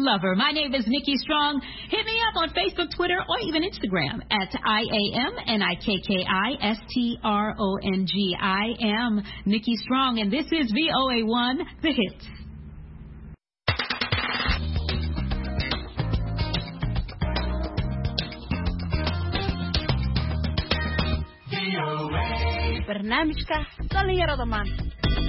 lover. My name is Nikki Strong. Hit me up on Facebook, Twitter, or even Instagram at IAMNIKKISTRONG. I am Nikki Strong, and this is VOA1, The Hits. barnaamijka dhalinyarada maanta.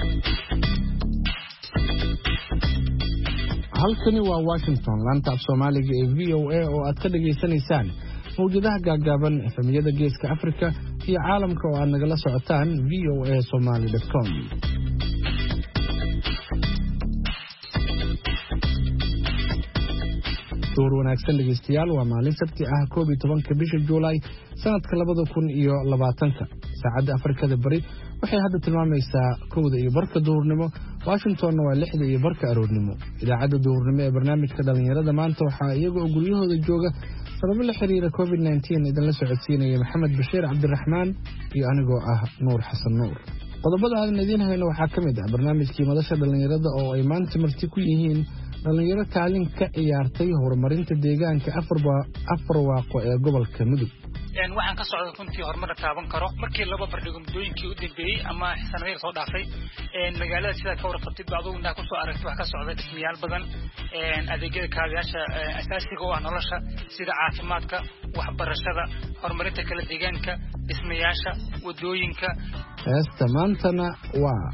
halkani waa Washington, laanta af Soomaaliga ee VOA oo aad ka dhageysanaysaan mawjadaha gaagaaban efemiyada Geeska Afrika iyo caalamka oo aad nagala socotaan voasomali.com. door wanaagsan dhegeystayaal, waa maalin sabti ah 12 bisha July sanadka 2020. saacadda Afrikada Bari waxay hadda tilmaamaysaa 1:00 duhurnimo, Washingtonna waa 6:00 aroornimo. idaacadda duhurnimo ee barnaamijka dhalinyarada maanta waxaa iyaga oo guryahooda jooga sabab la xiriira COVID-19 idin la socodsiinaya Maxamed Bashiir Cabdiraxmaan iyo anigoo ah Nuur Xasan Nuur. qodobada aan idin hayno waxaa ka mid ah barnaamijkii madasha dhalinyarada oo ay maanta marti ku yihiin dhalinyaro kaalin ka ciyaartay horumarinta deegaanka afar waaqo ee gobolka Mudug. waxaan ka socday runtii horumar taaban karo markii laba bardhigo muddooyinkii u dambeeyay ama sanadihii soo dhaafay magaalada sida ka warqabtay bacdoodna ku soo aragtay wax ka socda dhismayaal badan adeegyada kaabayaasha asaasiga oo ah nolosha sida caafimaadka, waxbarashada, horumarinta kala deegaanka, dhismayaasha, wadooyinka. heesta maantana waa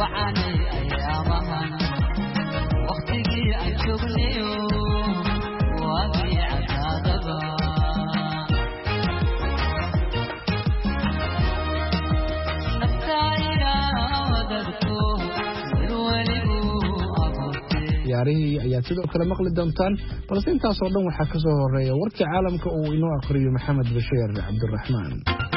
waqtigii aan joognayo waa biicadaba ciyaarihii ayaad sidoo kale maqli doontaan, balse intaasoo dhan waxaa ka soo horeeya warkii caalamka uu inoo aqriyo Maxamed Bashiir Cabdiraxmaan.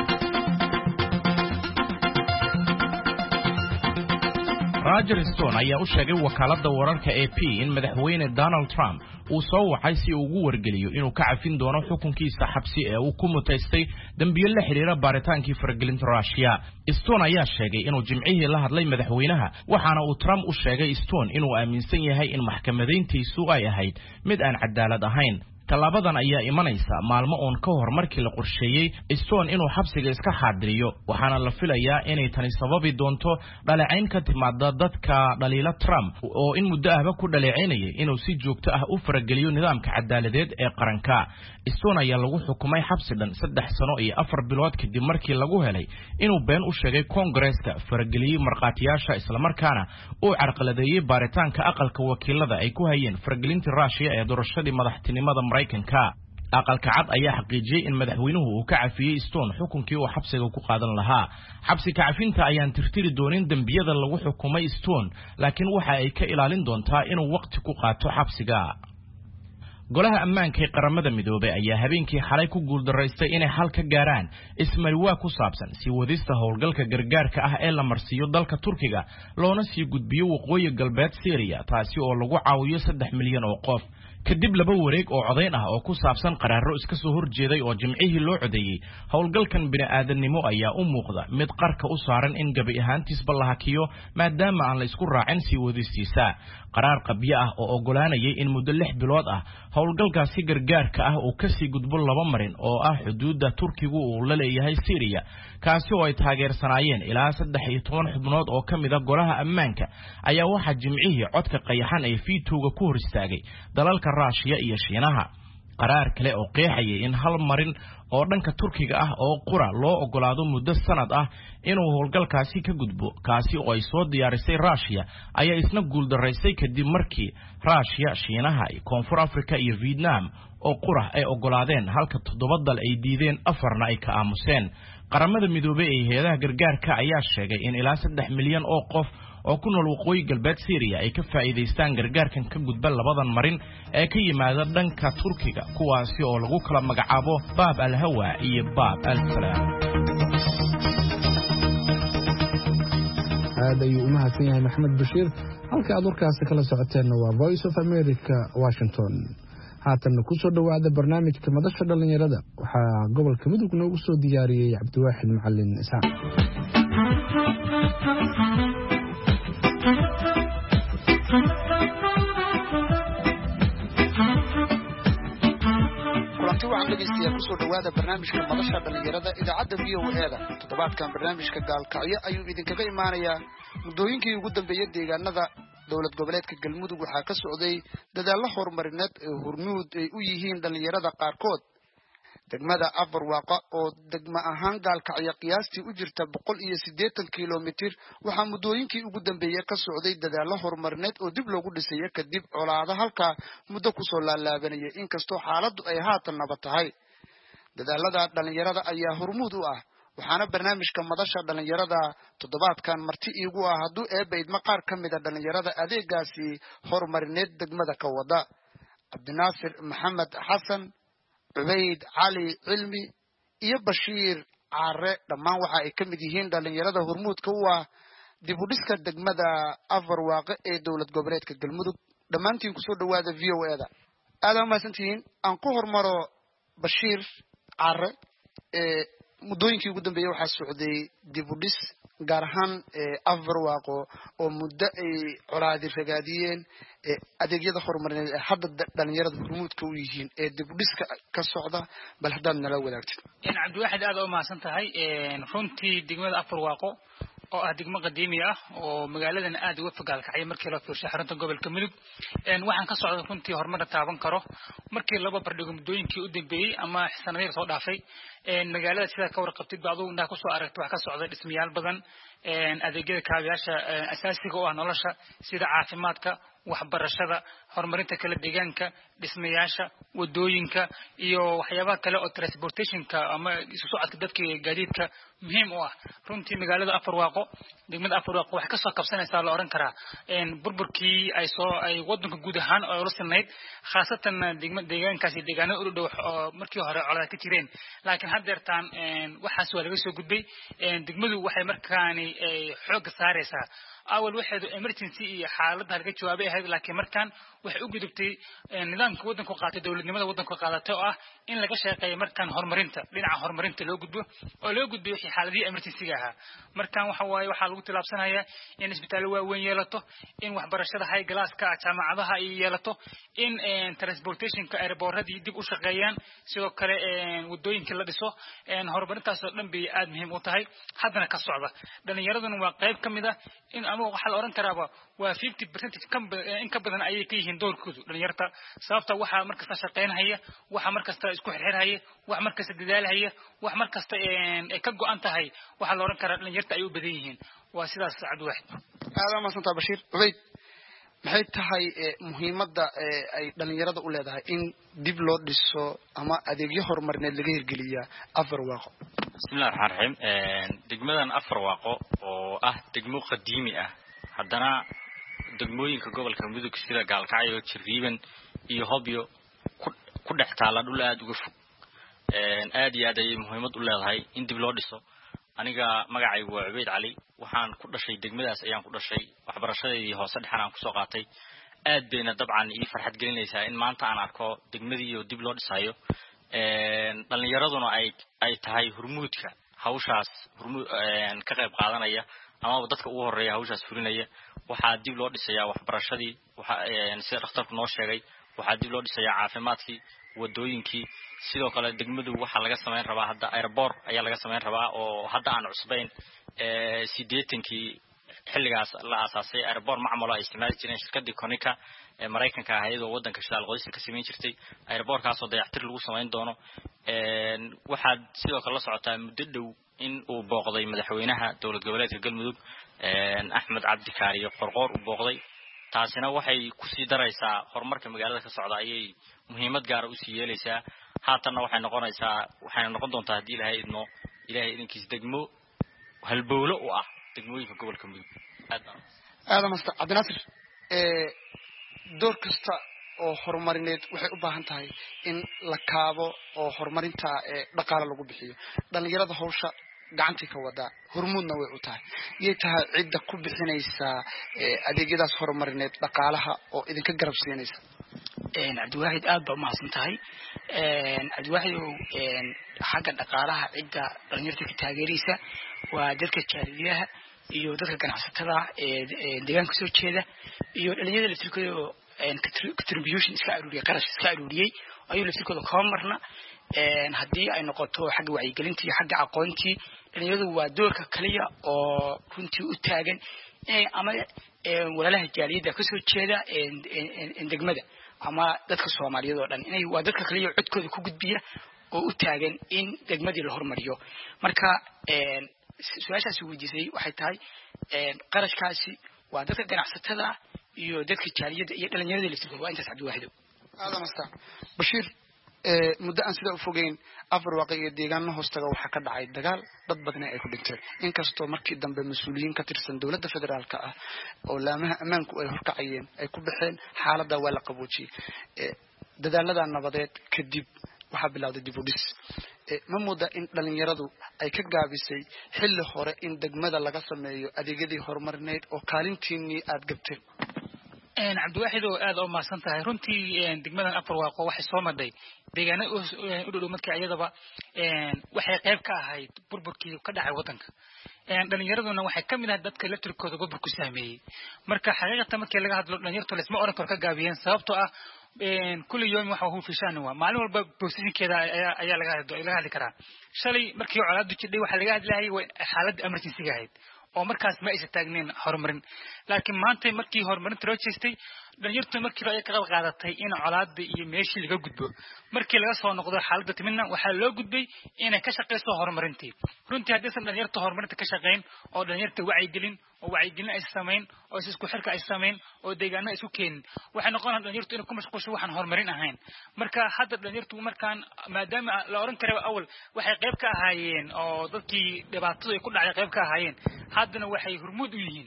Roger Stone ayaa u sheegay wakaaladda wararka AP in madaxweyne Donald Trump uu soo wacay si uu ugu wargeliyo inuu ka cafin doono xukunkiisa xabsi ee uu ku mutaystay dambiyo la xiriira baaritaankii faragelinta Russia. Stone ayaa sheegay inuu jimcihii la hadlay madaxweynaha, waxaana uu Trump u sheegay Stone inuu aaminsan yahay in maxkamadayntiisu ay ahayd mid aan cadaalad ahayn. talaabadan ayaa imanaysa maalmo oon ka hor markii la qorsheeyay Stone inuu xabsiga iska xaadiriyo, waxaana la filayaa inay tani sababi doonto dhaleecayn ka timaada dadka dhaliila Trump oo in muddo ahba ku dhaleecaynayay inuu si joogto ah u farageliyo nidaamka cadaaladeed ee qaranka. Stone ayaa lagu xukumay xabsi dhan 3 sano iyo 4 bilood kadib markii lagu helay inuu been u sheegay Congress-ka, farageliyay marqaatiyaasha, isla markaana uu carqaladeeyay baaritaanka aqalka wakiilada ay ku hayeen faragelinta Russia ee doorashadii madaxtinimada Mareykanka. aqalka cad ayaa xaqiijiyay in madaxweynuhu uu ka cafiyay Stone xukunkii uu xabsiga ku qaadan lahaa. xabsi ka cafinta ayaan tirtiri doonin dambiyada lagu xukumay Stone, laakiin waxa ay ka ilaalin doontaa inuu waqti ku qaato xabsiga. golaha ammaanka ee qaramada midoobay ayaa habeenkii xalay ku guuldareystay inay xal ka gaaraan ismariwaa ku saabsan si wadista howlgalka gargaarka ah ee la marsiyo dalka Turkiga loona sii gudbiyo waqooyi galbeed Syria, taasi oo lagu caawiyo 3 milyan oo qof. kadib laba wareeg oo codayn ah oo ku saabsan qaraaro iska soo horjeeday oo jimcihii loo codeeyay, howlgalkan bini'aadanimo ayaa u muuqda mid qarka u saaran in gabi ahaantiisba la hakiyo maadaama aan la isku raacin sii wadistiisa. qaraar qabyo ah oo ogolaanayay in muddo 6 bilood ah howlgalkaasi gargaarka ah uu ka sii gudbo 2 marin oo ah xuduudda Turkigu uu la leeyahay Syria, kaasi oo ay taageersanaayeen ilaa 13 xubnood oo ka mid ah golaha ammaanka, ayaa waxa jimcihii codka qayaxan ay fiitooga ku hor istaagay dalalka Russia iyo Shiinaha. qaraar kale oo qeexayay in hal marin oo dhanka Turkiga ah oo qura loo ogolaado muddo sanad ah inuu howlgalkaasi ka gudbo, kaasi oo ay soo diyaarisay Russia, ayaa isna guuldareysay kadib markii Russia, Shiinaha, Koonfur Afrika iyo Vietnam oo qura ay ogolaadeen halka 7 dal ay diideen, 4na ay ka aamuseen. qaramada midoobay ee hay'adaha gargaarka ayaa sheegay in ilaa 3 milyan oo qof oo ku nool waqooyi galbeed Syria ay ka faa'iideystaan gargaarkan ka gudba 2 marin ee ka yimaada dhanka Turkiga, kuwaasi oo lagu kala magacaabo Bab al-Hawa iyo Bab al-Salam. aad ayuu u mahadsan yahay Maxamed Bashiir. halka aad warkaasi kala socoteen waa Voice of America, Washington. haatan ku soo dhawaada barnaamijka madasha dhalinyarada. waxaa gobolka Mudug noogu soo diyaariyay Cabdiwaaxid Macalin Isxaaq. waxaan dhegeystayaa kusoo dhawaada barnaamijka madasha dhalinyarada idaacadda VOA-da toddobaadkan barnaamijka gaalkacyo ayuu idinkaga imaanayaa muddooyinkii ugu dambeeyay deegaanada dowlad goboleedka galmudug waxaa ka socday dadaallo horumarineed ee hormuud ay u yihiin dhalinyarada qaarkood degmada Afarwaaqo oo degma ahaan gaalkacyo qiyaastii u jirta 180 kilomitir waxaa muddooyinkii ugu dambeeyay ka socday dadaallo horumarineed oo dib loogu dhisay kadib colaado halka muddo ku soo laalaabanayay inkastoo xaaladdu ay haatan nabad tahay dadaalada dhalinyarada ayaa hormuud u ah waxaana barnaamijka madasha dhalinyarada toddobaadkan marti iigu ah hadduu eebaydma qaar ka mid a dhalinyarada adeegaasi horumarineed degmada ka wada Cabdinaasir Maxamed Xasan عبيد علي علمي iyo Bashiir Caare dhamaan waxa ay ka mid yihiin dhalinyarada hormuudka u ah dib u dhiska degmada Afarwaaqo ee dowlad goboleedka Galmudug dhamaantiin ku soo dhawaada VOA-da aad ma santiin aan ku hormaro Bashiir Caare muddooyinkii ugu dambeeyay waxa socday dib u dhis gaar ahaan Afarwaaqo oo muddo ay colaadi ragaadiyeen adeegyada horumarineed ee hadda dhalinyarada hormuudka u yihiin ee dib u dhiska ka socda bal haddaad nala wadaagtid Cabdiwaxid aad u mahadsan tahay runtii degmada Afarwaaqo oo ah degmo qadiimi ah oo magaaladan aad uga fogaalkacay markii la fiirshay xarunta gobolka Mudug waxaan ka socday runtii horumar taaban karo markii laba bardhigo muddooyinkii u dambeeyay ama sanadihii soo dhaafay magaalada sida ka warqabtid baaduu ku soo aragtay wax ka socda dhismayaal badan adeegyada kaabayaasha asaasiga oo ah nolosha sida caafimaadka waxbarashada horumarinta kala deegaanka dhismayaasha wadooyinka iyo waxyaabaha kale oo transportationka ama isu socodka dadka gaadiidka muhiim u ah runtii magaalada Afarwaaqo degmada Afarwaaqo wax ka soo kabsanaysa la oran karaa burburkii ay wadanka guud ahaan oo la sameeyay khaasatan deegaankaasi deegaanada u dhow markii hore colaad ka jireen laakiin haddeertaan waxaas waa laga soo gudbay degmadu waxay markaani xoog saaraysaa awal waxeedu emergency iyo xaalad halka jawaabay ahayd laakiin markaan waxay u gudubtay nidaamka wadanku qaatay dawladnimada wadanku qaadatay oo ah in laga shaqeeyo markaan horumarinta dhinaca horumarinta loo gudbo oo loo gudbiyo wixii xaaladii emergency-ga ahaa markaan waxa lagu tilaabsanayaa in isbitaallo waaweyn yeelato in waxbarashada high class-ka jaamacadaha ay yeelato in transportationka airportadii dib u shaqeeyaan sidoo kale wadooyinka la dhiso horumarintaas oo dhan bay aad muhiim u tahay haddana ka socda dhalinyaraduna waa qayb ka mid ah in ama waxa la oran karaaba waa 50% in ka badan ayay ka yihiin doorkoodu dhalinyarta sababta waxa markasta shaqeynaya waxa markasta isku xirxiraya wax markasta dadaalaya wax markasta ay ka go'an tahay waxa la oran karaa dhalinyarta ay u badan yihiin waa sidaas Cabdiwaxid aad ma santa Bashiir Ubayd maxay tahay muhiimadda ay dhalinyarada u leedahay in dib loo dhiso ama adeegyo horumarineed laga hirgeliyo Afarwaaqo bismillaahir rahmaanir rahiim degmadan Afarwaaqo oo ah degmo qadiimi ah haddana degmooyinka gobolka Mudug sida Gaalkacyo Jiriiban iyo Hobyo ku dhex taala dhul aad uga fog aad iyo aad ay muhiimad u leedahay in dib loo dhiso aniga magacaygu waa Ubayd Cali waxaan ku dhashay degmadaas ayaan ku dhashay waxbarashadeedii hoose dhaxan aan ku soo qaatay aad bayna dabcan ii farxad gelinaysaa in maanta aan arko degmadii oo dib loo dhisayo dhalinyaraduna ay tahay hormuudka hawshaas ka qayb qaadanaya ama dadka ugu horeeya hawshaas fulinaya waxa dib loo dhisayaa waxbarashadii sida dhakhtarku noo sheegay waxa dib loo dhisayaa caafimaadkii wadooyinkii sidoo kale degmadu waxa laga sameyn rabaa hadda airport ayaa laga sameyn rabaa oo hadda aan cusbayn 80kii xilligaas la aasaasay airport macmul ay isticmaali jireen shirkadii Konica ee Mareykanka ahayd oo wadanka shidaal qodista ka sameyn jirtay airport-kaas oo dayactir lagu sameyn doono waxa sidoo kale la socotaa muddo dhow in uu booqday madaxweynaha dowlad goboleedka Galmudug Axmed Cabdi Kaariyo qorqor u booqday taasina waxay ku sii daraysaa horumarka magaalada ka socda ayay muhiimad gaar ah u sii yeelaysaa haatanna waxay noqon doontaa hadii ilaahay idinkiis degmo halbowlo u ah degmooyinka gobolka Mudug aad ma sta Cabdinaasir door kasta oo horumarineed waxay u baahan tahay in la kaabo oo horumarinta dhaqaale lagu bixiyo dhalinyarada hawsha gacantii ka wada hormuudna way u tahay iyay tahay cidda ku bixinaysa adeegyadaas horumarineed dhaqaalaha oo idinka garab siinaysa Cabdiwaxid aad baa mahadsan tahay Cabdiwaxid xagga dhaqaalaha cidda dhalinyarta ka taageeraysa waa dadka jaaliyaha iyo dadka ganacsatada deegaanka soo jeeda iyo dhalinyarada la tirkoodo contribution iska aruuriyay qarash iska aruuriyay ayuu laftirkooda ka marna haddii ay noqoto xagga wacyigelinta iyo xagga aqoontii dhalinyaradu waa doorka kaliya oo runtii u taagan inay ama walaalaha jaaliyadda ka soo jeeda degmada ama dadka Soomaaliyeed oo dhan inay waa dadka kaliya codkooda ku gudbiya oo u taagan in degmadii la hormariyo marka su'aashaasi weydiisay waxay tahay qarashkaasi waa dadka ganacsatada iyo dadka jaaliyadda iyo dhalinyarada laftirkooda waa intaas Cabdiwaaxid aadan asta Bashiir muddo aan sida u fogeyn afar waaqiyo deegaano hoostaga waxa ka dhacay dagaal dad badan ay ku dhinteen inkastoo markii dambe mas'uuliyiin ka tirsan dawladda federaalka ah oo laamaha ammaanku ay horkacayeen ay ku baxeen xaaladda waa la qaboojiyay dadaalada nabadeed kadib waxa bilowday dib u dhis ma mooda in dhalinyaradu ay ka gaabisay xilli hore in degmada laga sameeyo adeegyadii horumarineed oo kaalintiinii aad gabteen Cabdiwaaxid oo aad u maasan tahay runtii degmadan afar waaqo waxay soo maday deegaano u dhow markii ayadaba waxay qayb ka ahayd burburkii ka dhacay wadanka dhalinyaraduna waxay kamid ahayd dadka laftirkooda burburku saameeyay marka xaqiiqatan markii laga hadlo dhalinyartu la isma oran karo ka gaabiyeen sababtoo ah كل يوم waxa uu fiishanaa maalin walba positionkeeda ayaa laga hadli karaa shalay markii colaadu jidhay waxa laga hadlayay xaalad emergency ahayd oo markaas ma aysan taagnayn horumarin laakiin maanta markii horumarinta loo jeestay dhalinyartu markii ay ka qayb qaadatay in colaadda iyo meeshii laga gudbo markii laga soo noqdo xaaladda timina waxa loo gudbay inay ka shaqeyso horumarintii runtii haddii dhalinyartu horumarinta ka shaqeyn oo dhalinyartu wacyigelin ay sameeyeen oo isku xirka ay sameeyeen oo deegaano isku keenin waxay noqonayaan dhalinyartu inay ku mashquulsho waxaan horumarin ahayn marka hadda dhalinyartu markaan maadaama la oran karo awal waxay qayb ka ahaayeen oo dadkii dhibaatada ay ku dhacay qayb ka ahaayeen haddana waxay hormuud u yihiin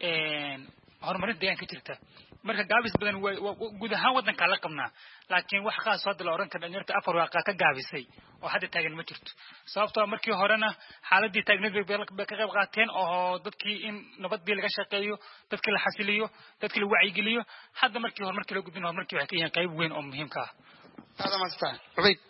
horumarinta deegaanka jirta marka gaabis badan guud ahaan wadanka la qabnaa laakiin wax khaas ah la oran karo dhalinyarta afar waaqa ka gaabisay oo hadda taagan ma jirto sababtoo markii horena xaaladii taagneed bay ka qayb qaateen oo dadkii in nabadii laga shaqeeyo dadkii la xasiliyo dadkii la wacyigeliyo hadda markii horumarkii la gudbin horumarkii waxay ka yihiin qayb weyn oo muhiim ka ah هذا ما استاهل عبيد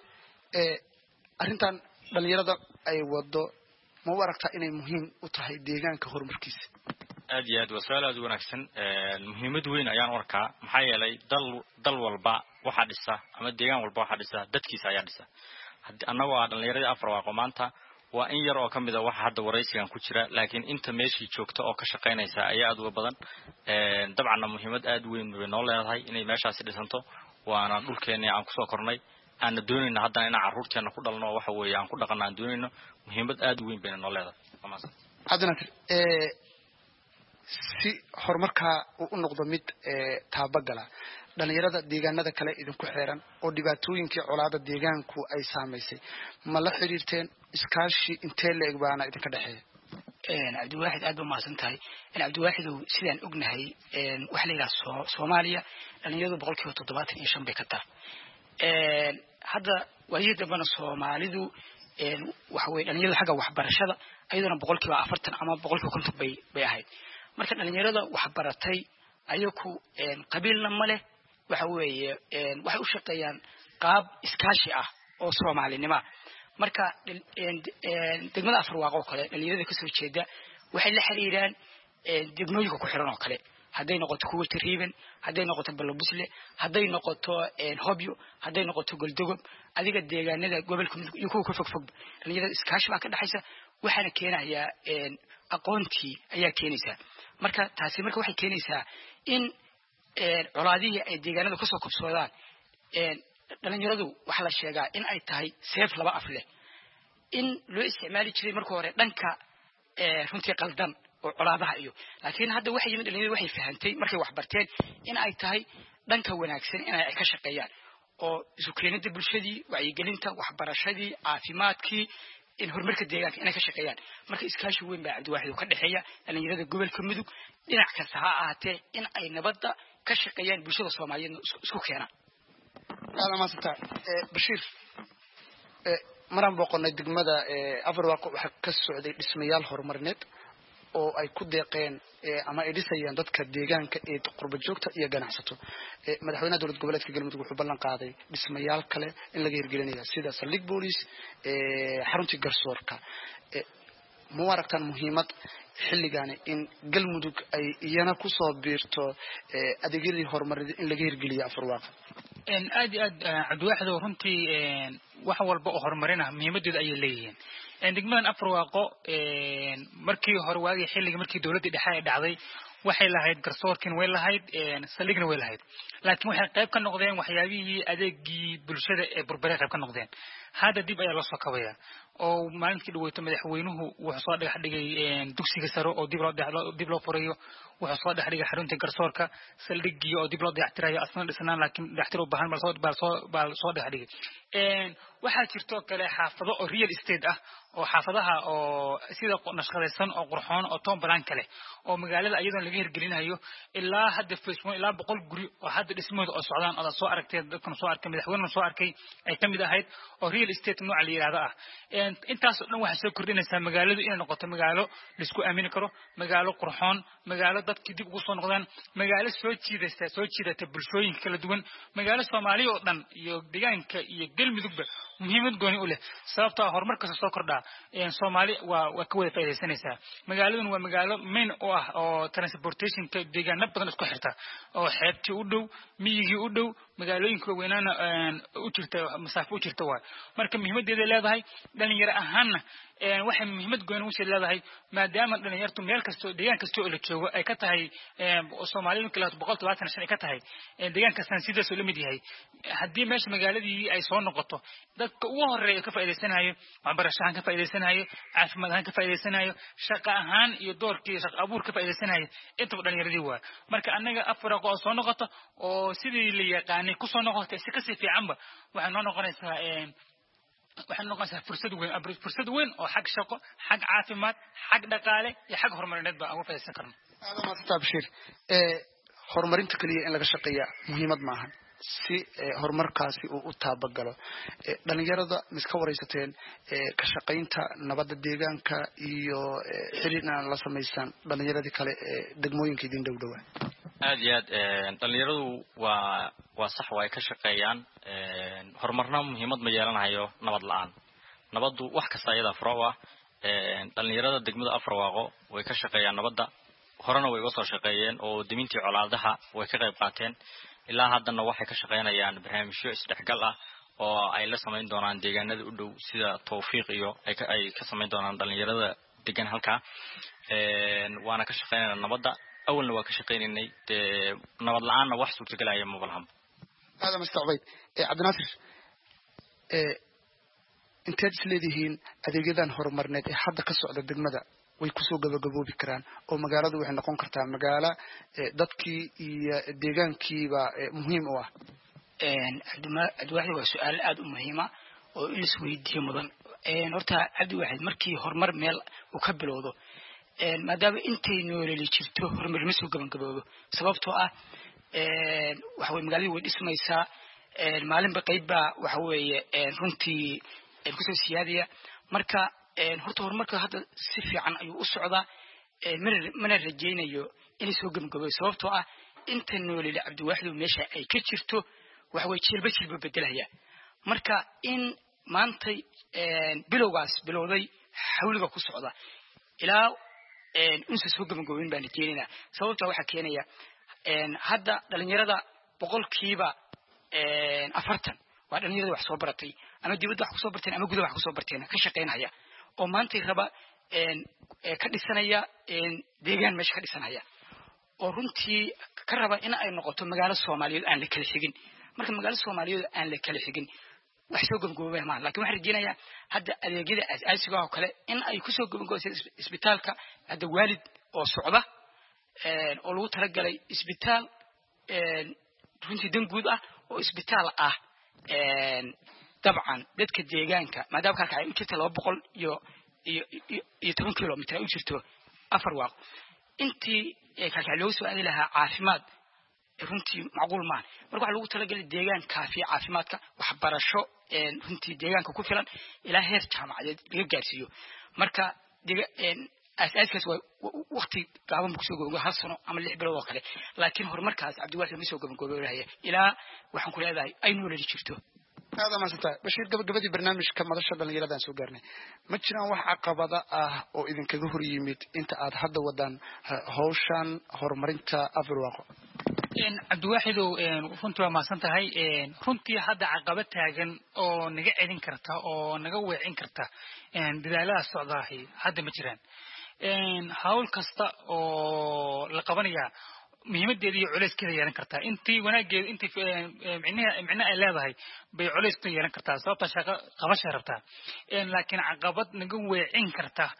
أرنتان dhalinyarada ay wado ma waragtaa inay muhiim u tahay deegaanka horumarkiisa aad iyo aad wasaal aad wanaagsan muhiimad weyn ayaan arkaa maxaa yeelay dal walba waxa dhisa ama deegaan walba waxa dhisa dadkiisa ayaa dhisa annagoo dhalinyarada afar waaqo maanta waa in yar oo kamid ah waxa hadda waraysigan ku jira laakiin inta meeshii joogta oo ka shaqeynaysa ayaa aad uga badan dabcan muhiimad aad weyn bay noo leedahay inay meeshaasi dhisanto waana dhulkeena aan ku soo kornay aan doonayna hadda in caruurteena ku dhalno waxa weeye aan ku dhaqanaan doonayno muhiimad aad weyn bay noo leedahay haddana si horumarka uu noqdo mid taabagala dhalinyarada deegaanada kale idinku xeeran oo dhibaatooyinkii colaada deegaanku ay saameysay ma la xiriirteen iskaashi intee leeg baana idinka dhaxeeya Cabdiwaaxid aad u maasan tahay Cabdiwaaxid sidaan ognahay waxa la yiraahdo Soomaaliya dhalinyaradu 75% bay ka tahay hadda waayada bana Soomaalidu waxa way dhalinyarada xagga waxbarashada ayadana 40% ama 50% bay ahayd marka dhalinyarada wax baratay ayaku qabiilna ma leh waxa weeye waxay u shaqeeyaan qaab iskaashi ah oo Soomaalinimo marka degmada afar waaqo kale dhalinyarada ka soo jeeda waxay la xiriiraan degmooyinka ku xiran oo kale hadday noqoto kuwa Tiriiban hadday noqoto Balobusle hadday noqoto Hobyo hadday noqoto Goldogob adiga deegaanada gobolka iyo kuwa ka fog dhalinyarada iskaashi baa ka dhaxaysa waxaana keenaya aqoontii ayaa keenaysa marka taasi marka waxay keenaysaa in colaadihii ay deegaanada ka soo kabsoodaan dhalinyaradu waxa la sheegaa in ay tahay seef laba af leh in loo isticmaali jiray markii hore dhanka runtii qaldan oo colaadaha iyo laakiin hadda waxa yimid dhalinyaradu waxay fahantay markay wax barteen in ay tahay dhanka wanaagsan in ay ka shaqeeyaan oo isu keenida bulshadii wacyigelinta waxbarashadii caafimaadkii in horumarka deegaanka inay ka shaqeeyaan marka iskaashi weyn baa Cabdiwaaxid ka dhaxeeya dhalinyarada gobolka Mudug dhinac kasta ha ahaatee in ay nabadda ka shaqeeyaan bulshada Soomaaliyeed isku keenaan هذا ما استطاع بشير مرام بقولنا دقمدا أفرواق وحكسوا عدي اسميال هرمرنت oo ay ku deeqeen ama ay dhisayaan dadka deegaanka ee qurba joogta iyo ganacsato madaxweynaha dowlad goboleedka Galmudug wuxuu ballan qaaday dhismayaal kale in laga hirgelinayo sida saldhig booliis xaruntii garsoorka ma aragtaan muhiimad xilligan in galmudug ay iyana ku soo biirto adeegyadii horumarineed in laga hirgeliyo Afurwaaqo aad iyo aad Cabdiwaaxid runtii wax walba oo horumarina muhiimadeeda ay leeyihiin degmadan Afurwaaqo markii hore waagii xilliga markii dawladda dhexe ay dhacday waxay lahayd garsoorkin way lahayd saldhigna way lahayd laakiin waxay qayb ka noqdeen waxyaabihii adeegii bulshada ee burbure qayb ka noqdeen hadda dib ayaa loo soo kabaya oo maalintii dhaweyto madaxweynuhu wuxuu soo dhagax dhigay dugsiga sare oo dib loo furayo wuxuu soo dhagax dhigay xarunta garsoorka saldhigii oo dib loo dayactirayo asna dhisnaan laakiin dayactir u baahan bal soo dhagax dhigay waxaa jirto kale xaafado oo real estate ah oo xaafadaha oo sida nashqadaysan oo qurxoon oo toon balan kale oo magaalada ayadoon laga hirgelinayo ilaa hadda Facebook ilaa 100 guri oo hadda dhismooda oo socdaan oo soo aragtay dadkan soo arkay madaxweynuhu soo arkay ay kamid ahayd oo real estate nooc la yiraahdo ah intaas oo dhan waxa soo kordhinaysa magaaladu inay noqoto magaalo la isku aamini karo magaalo qurxoon magaalo dadkii dib ugu soo noqdaan magaalo soo jiidata bulshooyinka kala duwan magaalo Soomaaliya oo dhan iyo deegaanka iyo galmudugba muhiimad gooni u leh sababtoo ah horumarka soo kordha Soomaali waa ka wada faa'iideysanaysaa magaaladan waa magaalo main oo ah oo transportation-ka deegaano badan isku xirta oo xeebtii u dhow miyigii u dhow magaalooyinka weynaana u jirta masaafo u jirta waa marka muhiimadeeda leedahay dhalinyaro ahaanna waxay muhiimad gooni u leedahay maadaama dhalinyartu meel kasto deegaan kasto oo la joogo ay ka tahay Soomaalidu kala 125 ay ka tahay deegaan kastan sidaas oo la mid yahay haddii meesha magaaladii ay soo noqoto dadka ugu horeeya ka faa'iideysanayo waxbarasho ahaan ka faa'iideysanayo caafimaad ahaan ka faa'iideysanayo shaqo ahaan iyo doorkii shaqo abuur ka faa'iideysanayo inta dhalinyaradii waa marka anaga Afurwaaqo oo soo noqoto oo sidii la yaqaanay ku soo noqotay si ka sii fiicanba waxay noo noqonaysaa waxaan noqonaysaa fursad weyn oo xag shaqo xag caafimaad xag dhaqaale iyo xag horumarineed ba aan u faa'iideysan karno aadama Tabshir horumarinta kaliya in laga shaqeeyo muhiimad maaha si horumarkaasi uu u taabagalo dhalinyarada miska wareysateen ka shaqeynta nabadda deegaanka iyo xiriirna la sameeysan dhalinyaradii kale degmooyinka idin dhowdhawaa aad iyo aad dhalinyaradu waa sax way ka shaqeeyaan horumarna muhiimad ma yeelanayo nabad la'aan nabadu wax kasta ayada furwa dhalinyarada degmada Afurwaaqo way ka shaqeeyaan nabadda horena way uga soo shaqeeyeen oo dimintii colaadaha way ka qayb qaateen ilaa haddana waxay ka shaqeynayaan barnaamijyo isdhexgal ah oo ay la sameyn doonaan deegaanada u dhow sida tawfiiq iyo ay ka sameyn doonaan dhalinyarada degan halka waana ka shaqeynayaan nabadda awalna waa ka shaqeynay nabad la'aanna wax suurtagalaya ma balham هذا مستعبد عبد الناصر inteed isleedihiin adeegyadan horumarneed ee hadda ka socda degmada way ku soo gabagaboobi karaan oo magaaladu waxay noqon kartaa magaalo dadkii iyo deegaankiiba muhiim u ah Cabdiwaaxid waa su'aal aad u muhiim ah oo in is weydiiyo mudan horta Cabdiwaaxid markii horumar meel uu ka bilowdo maadaama intay nooleli jirto horumar ma soo gabagaboobo sababtoo ah waxa way magaaladu way dhismaysaa maalinba qayba waxa weeye runtii ku soo siyaadiya marka horta horumarka hadda si fiican ayuu u socdaa mana rajaynayo inay soo gabagaboobo sababtoo ah inta nooleli Cabdiwaaxid meesha ay ka jirto waxa way jilba bedelaya marka in maanta bilowday xawliga ku socda ilaa insa soo gabagaboobin baan keenina sababtoo waxa keenaya hadda dhalinyarada 40% waa dhalinyarada wax soo baratay ama dibadda wax ku soo barteen ama gudaha wax ku soo barteen ka shaqeynaya oo maanta raba ka dhisanaya deegaan meesha ka dhisanaya oo runtii ka raba in ay noqoto magaalo Soomaaliyeed aan la kala xigin marka magaalo Soomaaliyeed aan la kala xigin wax soo gabagaboobo ma laakiin waxa rajeenaya hadda adeegyada asaasiga oo kale in ay ku soo gabagaboobo isbitaalka hadda waalid oo socda oo lagu talagalay isbitaal runtii dan guud ah oo isbitaal ah dabcan dadka deegaanka maadaama halka ay u jirto 200 iyo 10 kilomitir ay u jirto Afurwaaqo intii halka loo soo aadi lahaa caafimaad runtii macquul ma marka waxa lagu talagalay deegaan kaafi caafimaadka waxbarasho runtii deegaanka ku filan ilaa heer jaamacadeed laga gaarsiiyo marka asaaskaas waa waqti gaaban ku soo gabagabo hal sano ama 6 bilood oo kale laakiin horumarkaas Cabdiwaaxid ma soo gabagaboobayaa ilaa waxaan ku leedahay ay nooladi jirto هذا ما ستة بشير قبل برنامج كم هذا الشغل اللي يردان سوقرني ما تشنا واحد عقبة أو إذا كظهر يميت أنت هذا ودان هوشان هرمرنتا أفرواقو عبد الواحد وفنت ما سنت هاي فنتي هذا عقبة تاجن أو نجا عين كرتا أو نجا وعين كرتا بداية الصعداهي هذا مجران حاول كستا أو لقبنيا مهمة دي عليس كذا يعني كرتا أنتي وناجي أنتي معناه إلا هاي بعليس كذا يعني كرتا صوت شاق قبش ربطها لكن عقبات نجوا عين كرتا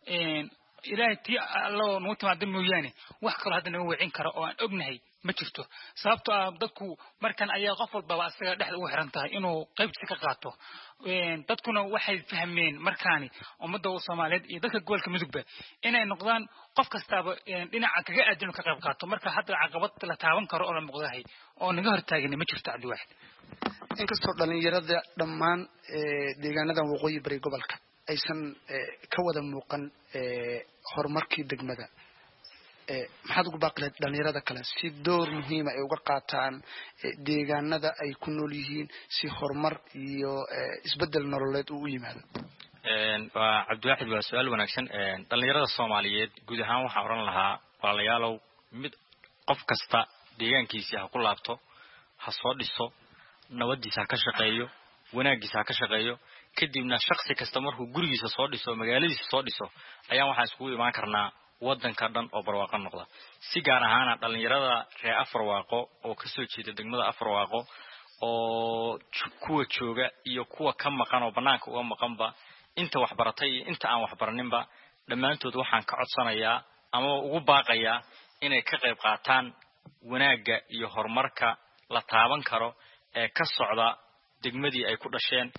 إلى تي الله نوت مع دم وياني وحكر هذا نجوا عين كرا أو ابنهي ما شفته صابته بدكوا مركن أي غفل بواسطة دحل وحرنتها إنه قيب سكاته dadkuna waxay fahmeen markaani ummadda Soomaaliyeed iyo dadka gobolka Mudug inay noqdaan qof kastaba dhinaca kaga aadin ka qayb qaato marka hadda caqabad la taaban karo oo la muqdahay oo naga hortaagan ma jirto Cabdi Waaxid inkastoo dhalinyarada dhammaan deegaanada waqooyi bari gobolka aysan ka wada muuqan horumarkii degmada maxaad ugu baaqleed dhalinyarada kale si door muhiim ah ay uga qaataan deegaanada ay ku nool yihiin si horumar iyo isbedel nololeed u yimaado waa Cabdiwaxid waa su'aal wanaagsan dhalinyarada Soomaaliyeed guud ahaan waxa oran lahaa walaalayaalow mid qof kasta deegaankiisa ha ku laabto ha soo dhiso nabadiisa ka shaqeeyo wanaagiisa ka shaqeeyo kadibna shakhsi kasta markuu gurigiisa soo dhiso magaaladiisa soo dhiso ayaan waxa isku imaan karnaa wadanka dhan oo barwaaqo noqda si gaar ahaan dhalinyarada reer Afarwaaqo oo ka soo jeeda degmada Afarwaaqo oo kuwa jooga iyo kuwa ka maqan oo banaanka uga maqanba inta wax baratay inta aan wax baraninba dhamaantood waxaan ka codsanayaa ama ugu baaqayaa inay ka qayb qaataan wanaaga iyo horumarka la taaban karo ee ka socda degmadii ay ku dhasheen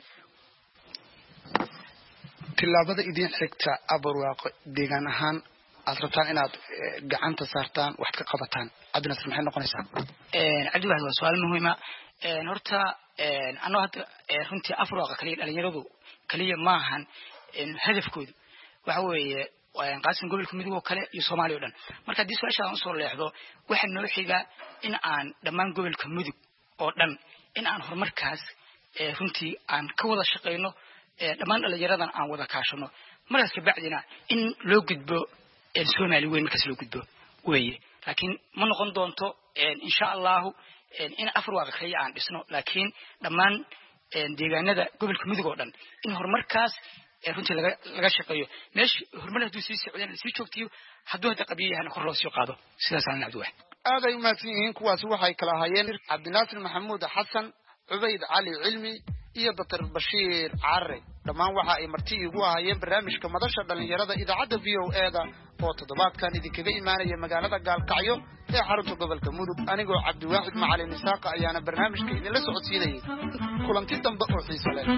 tilaabada idin xigta Afarwaaqo deegaan ahaan asrtaan inaad gacanta saartaan wax ka qabataan adna maxay noqonaysaa Cabdi Waaxid waa su'aal muhiim ah horta anoo hadda runtii Afarwaaqo kaliya dhalinyaradu kaliya maahan hadafkoodu waxa weeye qaasin gobolka Mudug oo kale iyo Soomaaliya oo dhan marka hadii su'aashaan soo leexdo waxa noo xiga in aan dhammaan gobolka Mudug oo dhan in aan horumarkaas runtii aan ka wada shaqeyno dhammaan dhalinyaradan aan wada kaashano markaas ka bacdina in loo gudbo Soomaali weyn markaas loo gudbo weeye laakiin ma noqon doonto insha Allah in Afarwaaqo kaliya aan dhisno laakiin dhammaan deegaanada gobolka Mudug oo dhan in horumarkaas runtii laga shaqeeyo meesh horumar haduu sii socdaan si joogtiyo haduu hada qabiyahan kor loo soo qaado sidaas aan Cabdi Waaxid aaday u maadsiin kuwaas waxay kala hayeen Cabdinaasir Maxamuud Xasan Ubayd Ali Cilmi iyo Dr. Bashiir Carre dhamaan waxa ay marti ugu ahayeen barnaamijka madasha dhalinyarada idaacada VOA-da oo toddobaadkan idinkaga imaanaya magaalada Gaalkacyo ee xarunta gobolka Mudug anigoo Cabdi Waaxid Macalin Isaaq ayaana barnaamijka idin la socodsiinayay kulanti dambe oo xiiso leh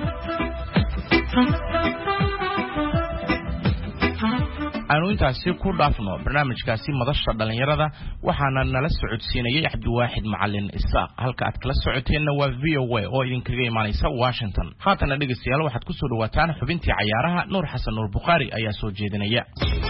aanu intaasi ku dhaafno barnaamijkaasi madasha dhalinyarada waxaana nala socodsiinayay Cabdi Waaxid Macalin Isaaq halka aad kala socoteenna waa VOA oo idinkaga imaanaysa Washington haatana dhageystayaal waxaad ku soo dhawaataan xubintii cayaaraha Nuur Xasan Nuur Buqaari ayaa soo jeedinaya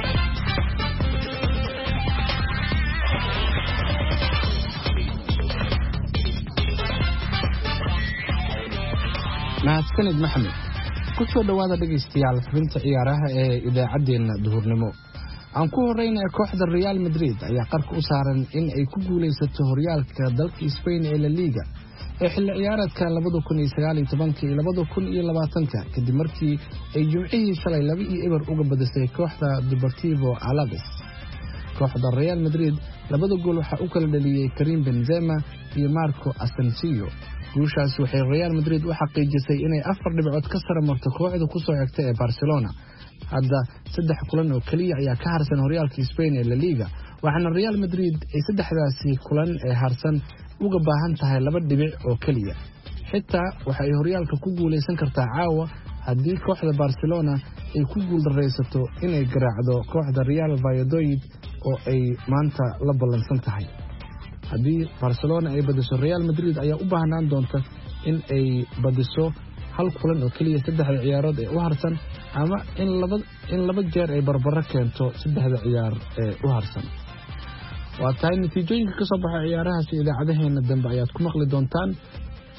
mahadsanid Maxamed ku soo dhawaada dhageystayaal xubinta ciyaaraha ee idaacadeena duhurnimo aan ku horeynaa kooxda Real Madrid ayaa qarka u saaran in ay ku guuleysato horyaalka dalka Spain ee La Liga ee xilli ciyaareedka 2019 iyo 2020 kadib markii ay jumcihii shalay 2-0 uga badisay kooxda Deportivo Alaves kooxda Real Madrid labada gool waxa uu kala dhaliyay Karim Benzema iyo Marco Asensio guushaas waxay Real Madrid u xaqiijisay inay 4 dhibcood ka sare marto kooxda ku soo xigta ee Barcelona hadda 3 kulan oo kaliya ayaa ka harsan horyaalka Spain ee La Liga waxaana Real Madrid ay saddexdaasi kulan ee harsan uga baahan tahay 2 dhibic oo kaliya xitaa waxa ay horyaalka ku guuleysan kartaa caawa haddii kooxda Barcelona ay ku guuldareysato inay garaacdo kooxda Real Valladolid oo ay maanta la ballansan tahay haddii Barcelona ay badiso Real Madrid ayaa u baahnaan doonta in ay badiso hal kulan oo kaliya 3 ciyaarood ee u harsan ama in laba jeer ay barbaro keento 3 ciyaar ee u harsan waa tahay natiijooyinka ka soo baxay ciyaarahaas idaacadaheena dambe ayaad ku maqli doontaan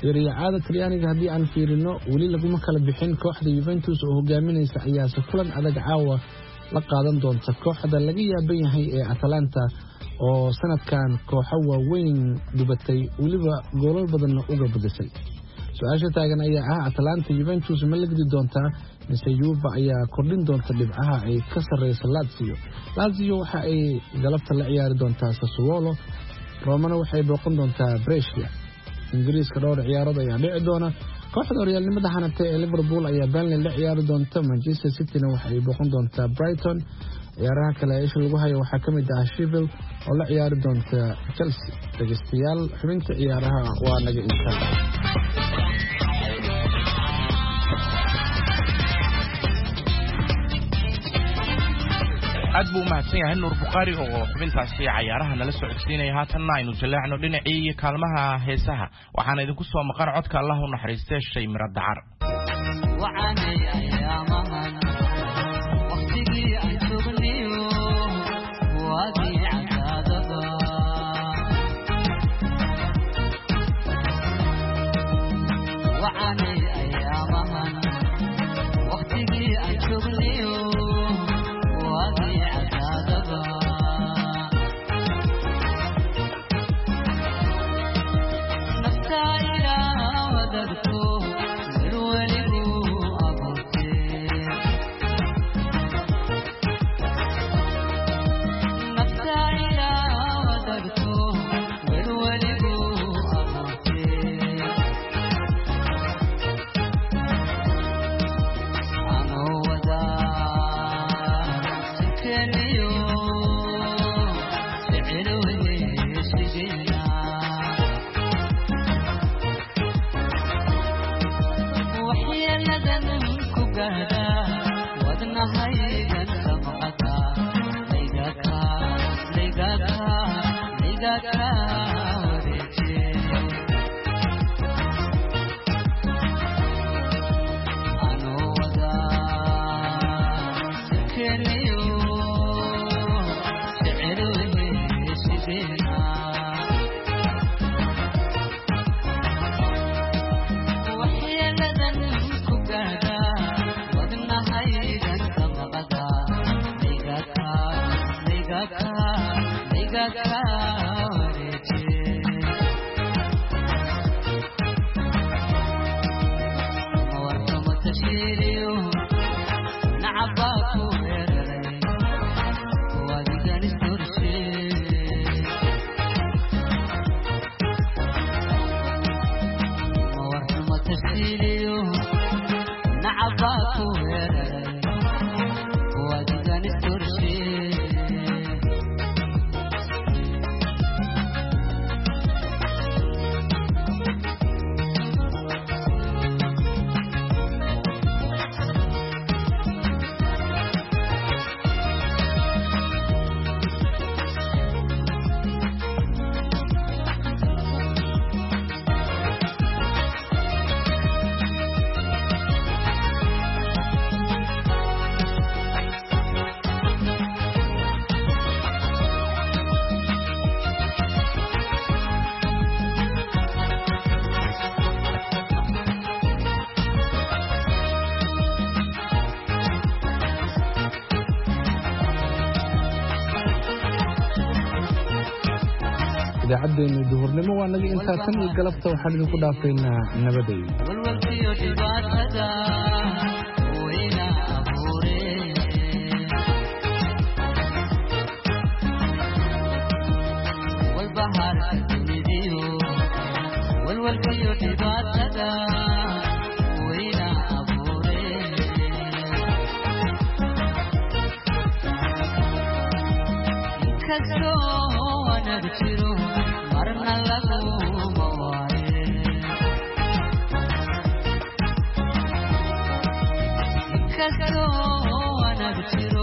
Serie-ada Talyaaniga haddii aan fiirino weli laguma kala bixin kooxda Juventus oo hogaaminaysa ayaase kulan adag caawa la qaadan doonta kooxda laga yaaban yahay ee Atalanta oo sanadkan kooxo waaweyn dubatay weliba goolal badan uga badisay. Su'aasha taagan ayaa ah Atalanta Juventus ma la gudi doontaa mise Juve ayaa kordhin doonta dhibcaha ay ka sareyso Lazio. Lazio waxa ay galabta la ciyaari doontaa Sassuolo, Romana waxay booqan doontaa Brescia. Ingiriiska dhowr ciyaarood ayaa dhici doona. Kooxda horyaalnimada hanatay ee Liverpool ayaa Burnley la ciyaari doonta. Manchester City-na waxay booqan doontaa Brighton. ciyaaraha kale ee isha lagu hayo waxaa ka mid ah Sheffield oo la ciyaari doonta Chelsea. Dhageystayaal, xubinta ciyaaraha waa naga intaa. aad buu mahadsan yahay Nuur Bukhari oo xubintaasi ciyaaraha nala soo codsiinaya. haatanna aynu jaleecno dhinacii kaalmaha heesaha waxaana idinku soo maqan codka Allah u naxariistay Shay Miro Dacar. idaacaddeena duhurnimo waa naga intaa tan iyo galabta waxaan idinku dhaafaynaa nabadgelyo. Cause